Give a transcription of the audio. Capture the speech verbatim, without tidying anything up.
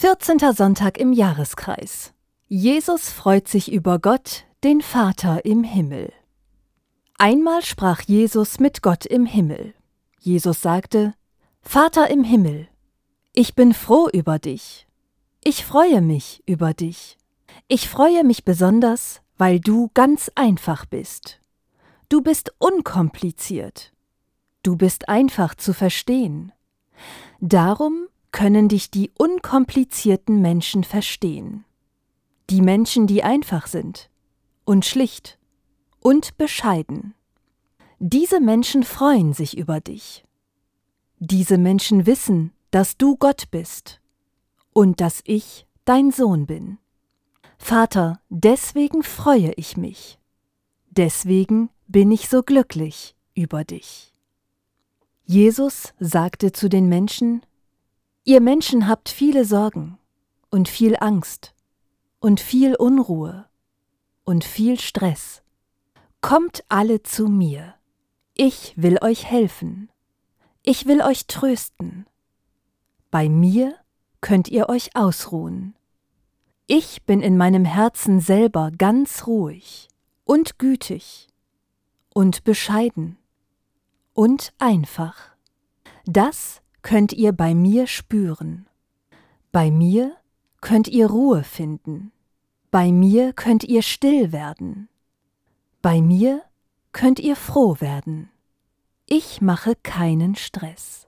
vierzehnter Sonntag im Jahreskreis. Jesus freut sich über Gott, den Vater im Himmel. Einmal sprach Jesus mit Gott im Himmel. Jesus sagte: Vater im Himmel, ich bin froh über dich. Ich freue mich über dich. Ich freue mich besonders, weil du ganz einfach bist. Du bist unkompliziert. Du bist einfach zu verstehen. Darum können dich die unkomplizierten Menschen verstehen. Die Menschen, die einfach sind und schlicht und bescheiden. Diese Menschen freuen sich über dich. Diese Menschen wissen, dass du Gott bist und dass ich dein Sohn bin. Vater, deswegen freue ich mich. Deswegen bin ich so glücklich über dich. Jesus sagte zu den Menschen: Ihr Menschen habt viele Sorgen und viel Angst und viel Unruhe und viel Stress. Kommt alle zu mir. Ich will euch helfen. Ich will euch trösten. Bei mir könnt ihr euch ausruhen. Ich bin in meinem Herzen selber ganz ruhig und gütig und bescheiden und einfach. Das könnt ihr bei mir spüren. Bei mir könnt ihr Ruhe finden. Bei mir könnt ihr still werden. Bei mir könnt ihr froh werden. Ich mache keinen Stress.